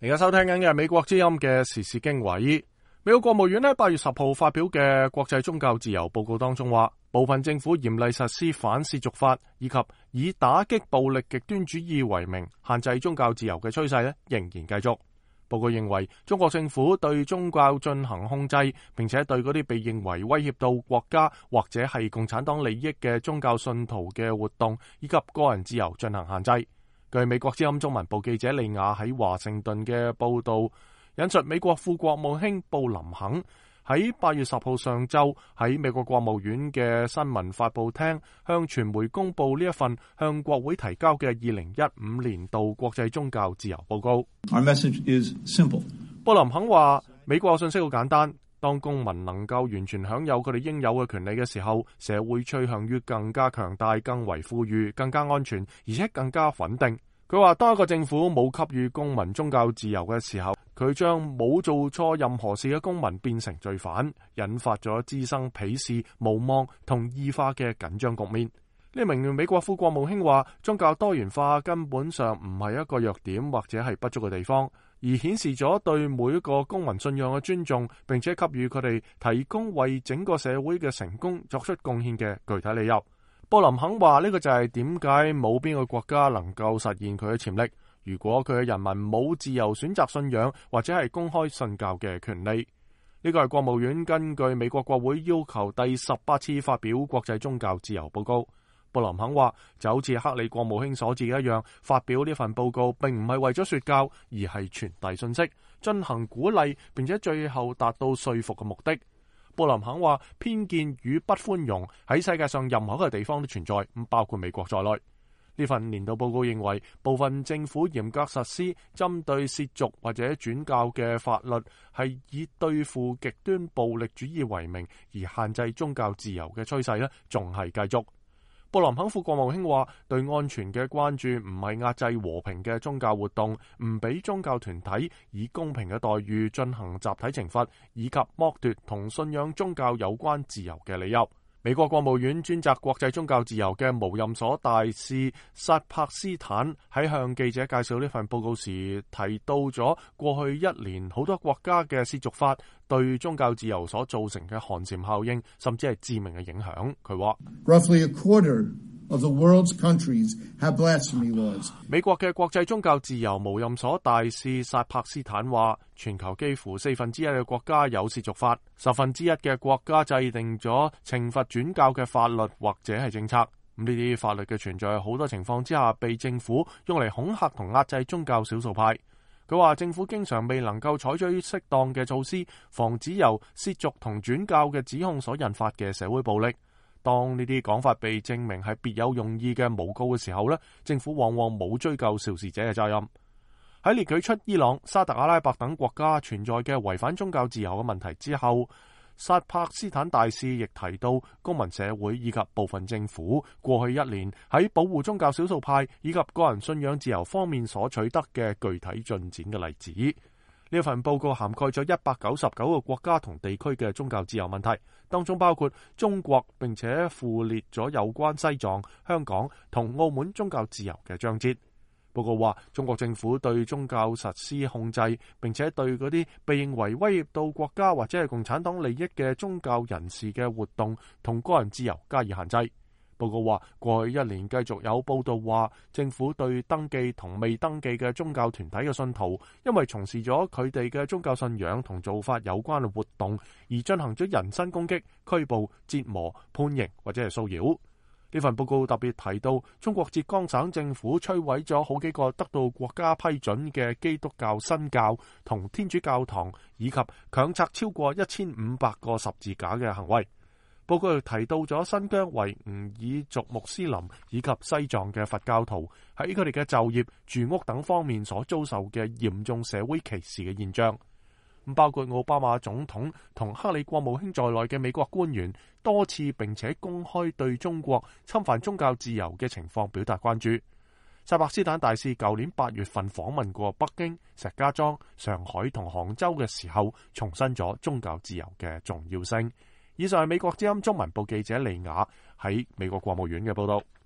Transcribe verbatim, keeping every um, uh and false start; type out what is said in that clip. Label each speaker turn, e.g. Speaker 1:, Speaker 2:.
Speaker 1: 而家收聽緊嘅係美國之音嘅時事經緯。美國國務院喺八月十號發表嘅國際宗教自由報告當中話，部分政府嚴厲實施反褻瀆法以及以打擊暴力極端主義為名限制宗教自由嘅趨勢咧仍然繼續。報告認為，中國政府對宗教進行控制，並且對嗰啲被認為威脅到國家或者係共產黨利益嘅宗教信徒嘅活動以及個人自由進行限制。據美國之音中文部記者利亞喺華盛頓嘅報道，引述美國副國務卿布林肯喺八月十號上晝喺美國國務院嘅新聞發佈廳向傳媒公布呢一份向國會提交嘅二零一五年度國際宗教自由報告。
Speaker 2: Our message is simple.
Speaker 1: 布林肯話，美國信息好簡單，當公民能夠完全享有佢哋應有嘅權利嘅時候，社會趨向於更加強大、更為富裕、更加安全，而且更加穩定。佢話，當一個政府冇給予公民宗教自由嘅時候，佢將冇做錯任何事嘅公民變成罪犯，引發咗滋生鄙視、無望同異化嘅緊張局面。呢名美國副國務卿話，宗教多元化根本上唔係一個弱點或者係不足嘅地方，而顯示咗對每一個公民信仰嘅尊重，並且給予佢哋提供為整個社會嘅成功作出貢獻嘅具體理由。布林肯話，呢個就係點解冇邊個國家能夠實現佢嘅潛力。如果佢嘅人民冇自由選擇信仰或者係公開信教嘅權利，呢個係國務院根據美國國會要求第十八次發表國際宗教自由報告。布林肯話，就好似克里國務卿所指一樣，發表呢份報告並唔係為咗說教，而係傳遞信息，進行鼓勵，並且最後達到說服嘅目的。布林肯話，偏見與不寬容喺世界上任何一個地方都存在，咁包括美國在內。呢份年度報告認為，部分政府嚴格實施針對褻瀆或者轉教嘅法律，係以對付極端暴力主義為名而限制宗教自由嘅趨勢咧，仲係繼續。布林肯副國務卿話，對安全嘅關注唔係壓制和平嘅宗教活動，唔俾宗教團體以公平嘅待遇進行集體懲罰，以及剝奪同信仰宗教有關自由嘅理由。美國國務院專責國際宗教自由嘅無任所大使薩帕斯坦喺向記者介紹呢份報告時提到咗過去一年好多國家嘅褻瀆法對宗教自由所造成嘅寒蟬效應，甚至係致命嘅影響。佢話
Speaker 2: Roughly a quarter of the world's countries have blasphemy laws.
Speaker 1: 美國嘅國際宗教自由無任所大使薩帕斯坦話，全球幾乎四分之一嘅國家有褻瀆法，十分之一嘅國家制定咗懲罰轉教嘅法律或者係政策。咁呢啲法律嘅存在，好多情況之下被政府用嚟恐嚇同壓制宗教少數派。佢話政府經常未能夠採取適當嘅措施，防止由褻瀆同轉教嘅指控所引發嘅社會暴力。當呢啲講法被證明係別有用意嘅誣告嘅時候呢，政府往往冇追究肇事者嘅責任。喺列舉出伊朗、沙特阿拉伯等國家存在嘅違反宗教自由嘅問題之後，薩帕斯坦大使亦提到公民社會以及部分政府過去一年喺保護宗教少數派以及個人信仰自由方面所取得嘅具體進展嘅例子。呢份報告涵蓋咗一百九十九個國家同地區嘅宗教自由問題，當中包括中國，並且附列咗有關西藏、香港同澳門宗教自由嘅章節。報告話，中國政府對宗教實施控制，並且對嗰啲被認為威脅到國家或者係共產黨利益嘅宗教人士嘅活動同個人自由加以限制。報告話，過去一年繼續有報道話，政府對登記同未登記嘅宗教團體嘅信徒，因為從事咗佢哋嘅宗教信仰同做法有關嘅活動，而進行咗人身攻擊、拘捕、折磨、判刑或者係騷擾。呢份報告特別提到，中國浙江省政府摧毀咗好幾個得到國家批准嘅基督教新教同天主教堂，以及強拆超過一千五百個十字架嘅行為。報告又提到咗新疆維吾爾族穆斯林以及西藏嘅佛教徒喺佢哋嘅就業、住屋等方面所遭受嘅嚴重社會歧視嘅現象。包括奧巴馬總統同克里國務卿在內嘅美國官員多次並且公開對中國侵犯宗教自由嘅情況表達關注。薩帕斯坦大使舊年八月份訪問過北京、石家莊、上海同杭州嘅時候，重申咗宗教自由嘅重要性。以上係美國之音中文部記者利雅喺美國國務院嘅報道。